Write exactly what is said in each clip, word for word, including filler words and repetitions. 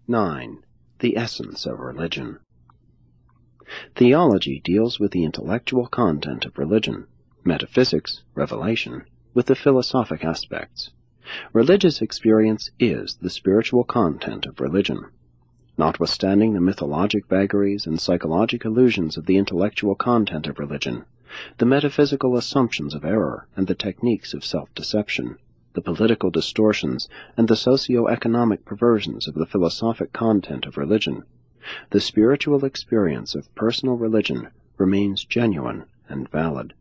nine. The essence of religion. Theology deals with the intellectual content of religion, metaphysics, revelation, with the philosophic aspects. Religious experience is the spiritual content of religion. Notwithstanding the mythologic vagaries and psychologic illusions of the intellectual content of religion, the metaphysical assumptions of error and the techniques of self-deception, the political distortions and the socio-economic perversions of the philosophic content of religion, the spiritual experience of personal religion remains genuine and valid.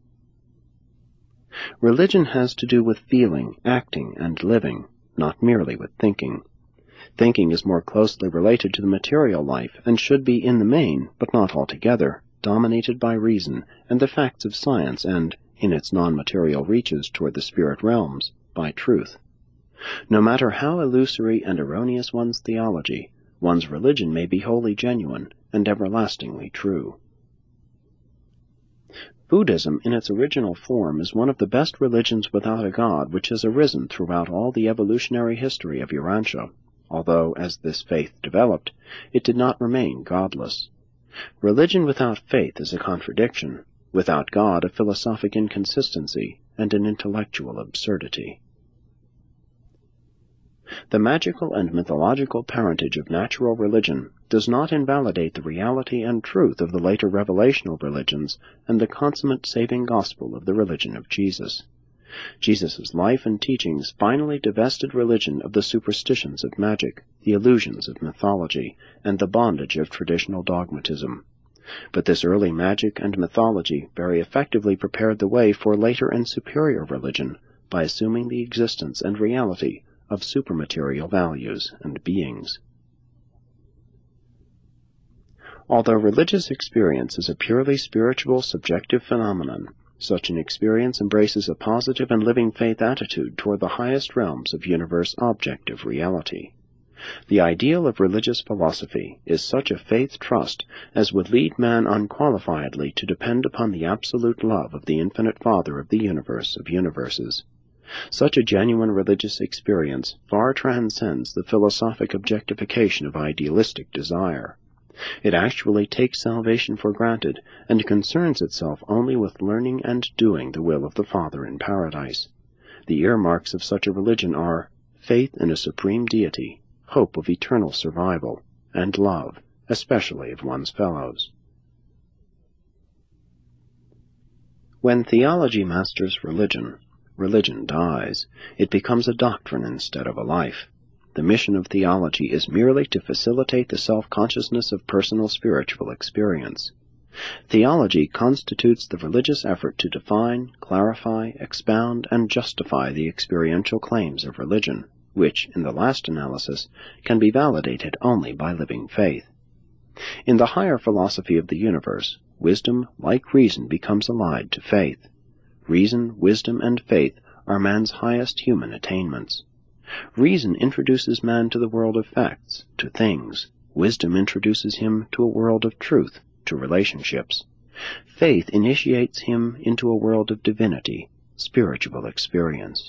Religion has to do with feeling, acting, and living, not merely with thinking. Thinking is more closely related to the material life and should be in the main, but not altogether, dominated by reason and the facts of science and, in its non-material reaches toward the spirit realms, by truth. No matter how illusory and erroneous one's theology, one's religion may be wholly genuine and everlastingly true. Buddhism in its original form is one of the best religions without a god which has arisen throughout all the evolutionary history of Urantia, although, as this faith developed, it did not remain godless. Religion without faith is a contradiction, without God a philosophic inconsistency and an intellectual absurdity. The magical and mythological parentage of natural religion does not invalidate the reality and truth of the later revelational religions and the consummate saving gospel of the religion of Jesus. Jesus' life and teachings finally divested religion of the superstitions of magic, the illusions of mythology, and the bondage of traditional dogmatism. But this early magic and mythology very effectively prepared the way for later and superior religion by assuming the existence and reality of supermaterial values and beings. Although religious experience is a purely spiritual subjective phenomenon, such an experience embraces a positive and living faith attitude toward the highest realms of universe objective reality. The ideal of religious philosophy is such a faith trust as would lead man unqualifiedly to depend upon the absolute love of the infinite Father of the universe of universes. Such a genuine religious experience far transcends the philosophic objectification of idealistic desire. It actually takes salvation for granted and concerns itself only with learning and doing the will of the Father in paradise. The earmarks of such a religion are faith in a supreme deity, hope of eternal survival, and love, especially of one's fellows. When theology masters religion, religion dies. It becomes a doctrine instead of a life. The mission of theology is merely to facilitate the self-consciousness of personal spiritual experience. Theology constitutes the religious effort to define, clarify, expound, and justify the experiential claims of religion, which, in the last analysis, can be validated only by living faith. In the higher philosophy of the universe, wisdom, like reason, becomes allied to faith. Reason, wisdom, and faith are man's highest human attainments. Reason introduces man to the world of facts, to things. Wisdom introduces him to a world of truth, to relationships. Faith initiates him into a world of divinity, spiritual experience.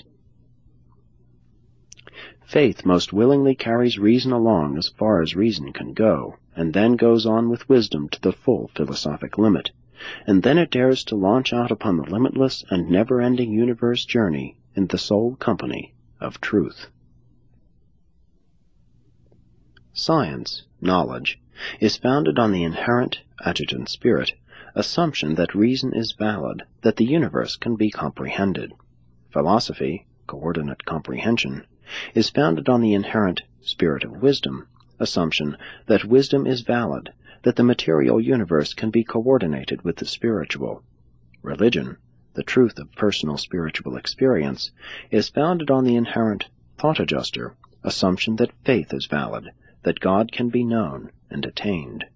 Faith most willingly carries reason along as far as reason can go, and then goes on with wisdom to the full philosophic limit, and then it dares to launch out upon the limitless and never-ending universe journey in the sole company of truth. Science, knowledge, is founded on the inherent, adjutant spirit, assumption that reason is valid, that the universe can be comprehended. Philosophy, coordinate comprehension, is founded on the inherent spirit of wisdom, assumption that wisdom is valid, that the material universe can be coordinated with the spiritual. Religion, the truth of personal spiritual experience, is founded on the inherent thought-adjuster, assumption that faith is valid, that God can be known and attained.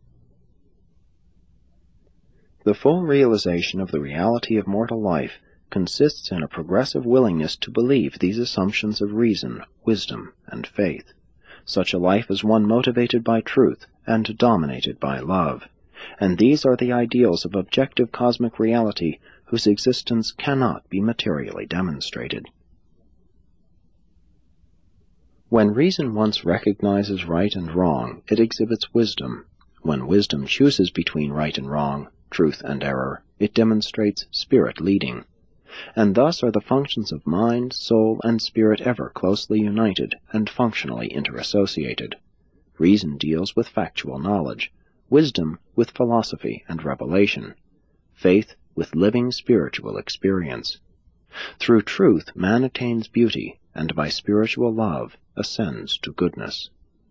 The full realization of the reality of mortal life consists in a progressive willingness to believe these assumptions of reason, wisdom, and faith. Such a life is one motivated by truth and dominated by love, and these are the ideals of objective cosmic reality whose existence cannot be materially demonstrated. When reason once recognizes right and wrong, it exhibits wisdom. When wisdom chooses between right and wrong, truth and error, it demonstrates spirit leading. And thus are the functions of mind, soul, and spirit ever closely united and functionally interassociated. Reason deals with factual knowledge, wisdom with philosophy and revelation, faith with living spiritual experience. Through truth man attains beauty, and by spiritual love ascends to goodness.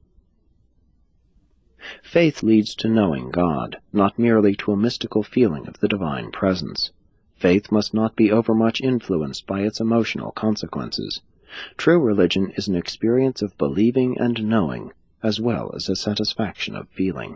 Faith leads to knowing God, not merely to a mystical feeling of the divine presence. Faith must not be overmuch influenced by its emotional consequences. True religion is an experience of believing and knowing, as well as a satisfaction of feeling.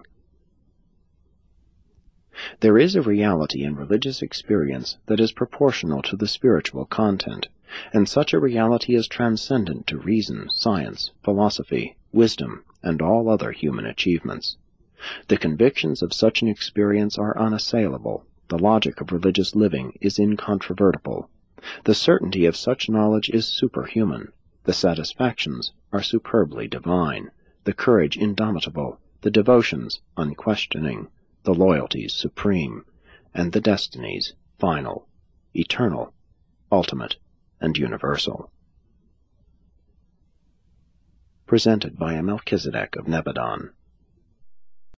There is a reality in religious experience that is proportional to the spiritual content, and such a reality is transcendent to reason, science, philosophy, wisdom, and all other human achievements. The convictions of such an experience are unassailable. The logic of religious living is incontrovertible. The certainty of such knowledge is superhuman. The satisfactions are superbly divine, the courage indomitable, the devotions unquestioning, the loyalties supreme, and the destinies final, eternal, ultimate, and universal. Presented by a Melchizedek of Nebadon.